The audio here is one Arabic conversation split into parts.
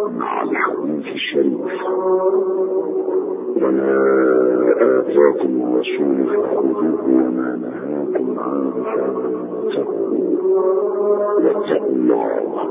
مع الحديث الشريف. وما آتاكم الرسول فخذوه وما نهاكم عنه فانتهوا واتقوا الله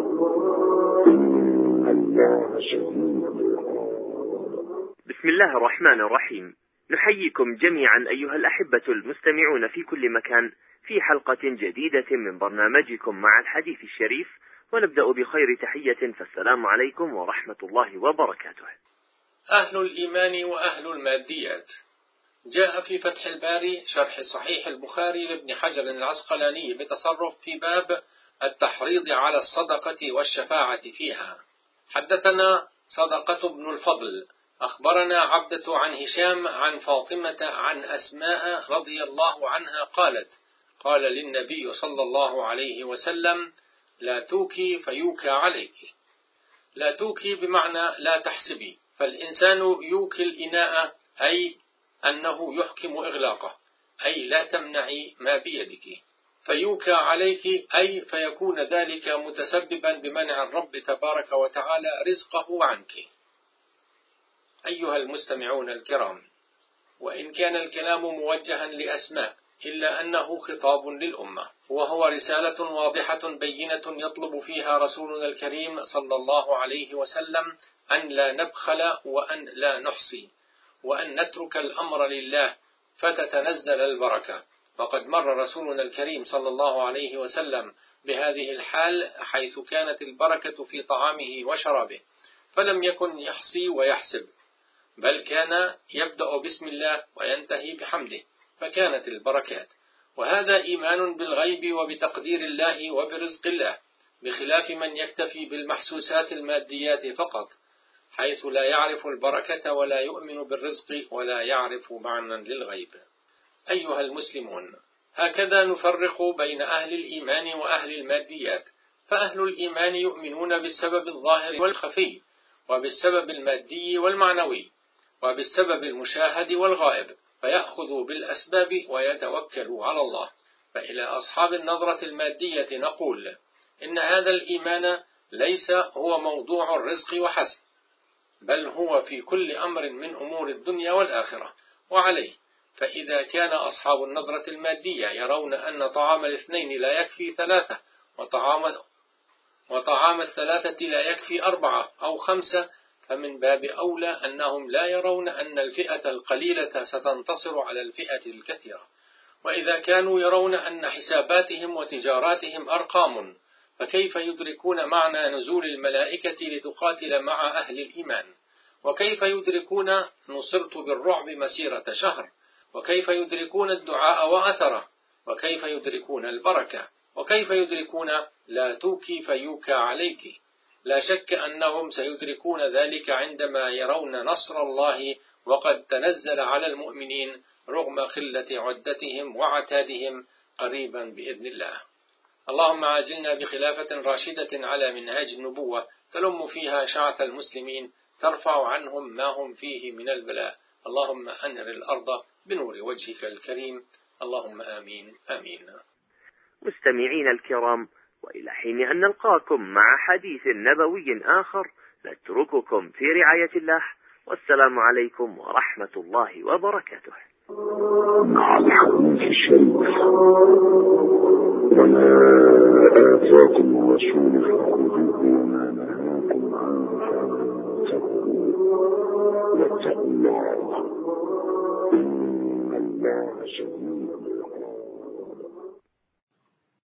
إن الله شديد العقاب. بسم الله الرحمن الرحيم. نحييكم جميعا أيها الأحبة المستمعون في كل مكان في حلقة جديدة من برنامجكم مع الحديث الشريف، ونبدأ بخير تحية، فالسلام عليكم ورحمة الله وبركاته. أهل الإيمان وأهل الماديات. جاء في فتح الباري شرح صحيح البخاري لابن حجر العسقلاني بتصرف في باب التحريض على الصدقة والشفاعة فيها. حدثنا صدقة بن الفضل أخبرنا عبدة عن هشام عن فاطمة عن أسماء رضي الله عنها قالت: قال للنبي صلى الله عليه وسلم: لا توكي فيوكى عليك. لا توكي بمعنى لا تحسبي، فالإنسان يوكي الإناء أي أنه يحكم إغلاقه، أي لا تمنعي ما بيدك. فيوكى عليك أي فيكون ذلك متسببا بمنع الرب تبارك وتعالى رزقه عنك. أيها المستمعون الكرام، وإن كان الكلام موجها لأسماء إلا أنه خطاب للأمة، وهو رسالة واضحة بينة يطلب فيها رسولنا الكريم صلى الله عليه وسلم أن لا نبخل وأن لا نحصي، وأن نترك الأمر لله فتتنزل البركة. وقد مر رسولنا الكريم صلى الله عليه وسلم بهذه الحال، حيث كانت البركة في طعامه وشرابه، فلم يكن يحصي ويحسب، بل كان يبدأ بسم الله وينتهي بحمده، فكانت البركات. وهذا إيمان بالغيب وبتقدير الله وبرزق الله، بخلاف من يكتفي بالمحسوسات الماديات فقط، حيث لا يعرف البركة ولا يؤمن بالرزق ولا يعرف معنى للغيب. أيها المسلمون، هكذا نفرق بين أهل الإيمان وأهل الماديات. فأهل الإيمان يؤمنون بالسبب الظاهر والخفي، وبالسبب المادي والمعنوي، وبالسبب المشاهد والغائب، فيأخذوا بالأسباب ويتوكلوا على الله. فإلى أصحاب النظرة المادية نقول إن هذا الإيمان ليس هو موضوع الرزق وحسب، بل هو في كل أمر من أمور الدنيا والآخرة. وعليه فإذا كان أصحاب النظرة المادية يرون أن طعام الاثنين لا يكفي ثلاثة، وطعام الثلاثة لا يكفي 4 أو 5، فمن باب أولى أنهم لا يرون أن الفئة القليلة ستنتصر على الفئة الكثيرة. وإذا كانوا يرون أن حساباتهم وتجاراتهم أرقام، فكيف يدركون معنى نزول الملائكة لتقاتل مع أهل الإيمان؟ وكيف يدركون نصرت بالرعب مسيرة شهر؟ وكيف يدركون الدعاء وأثره؟ وكيف يدركون البركة؟ وكيف يدركون لا توكي فيوكى عليك؟ لا شك أنهم سيدركون ذلك عندما يرون نصر الله وقد تنزل على المؤمنين رغم قلة عدتهم وعتادهم قريبا بإذن الله. اللهم عاجلنا بخلافة راشدة على منهاج النبوة تلم فيها شعث المسلمين، ترفع عنهم ما هم فيه من البلاء. اللهم أنر الأرض بنور وجهك الكريم. اللهم آمين آمين. مستمعين الكرام، وإلى حين أن نلقاكم مع حديث نبوي آخر، نترككم في رعاية الله، والسلام عليكم ورحمة الله وبركاته. مع الحديث الشريف. وما آتاكم الرسول فخذوه وما نهاكم عنه فانتهوا واتقوا الله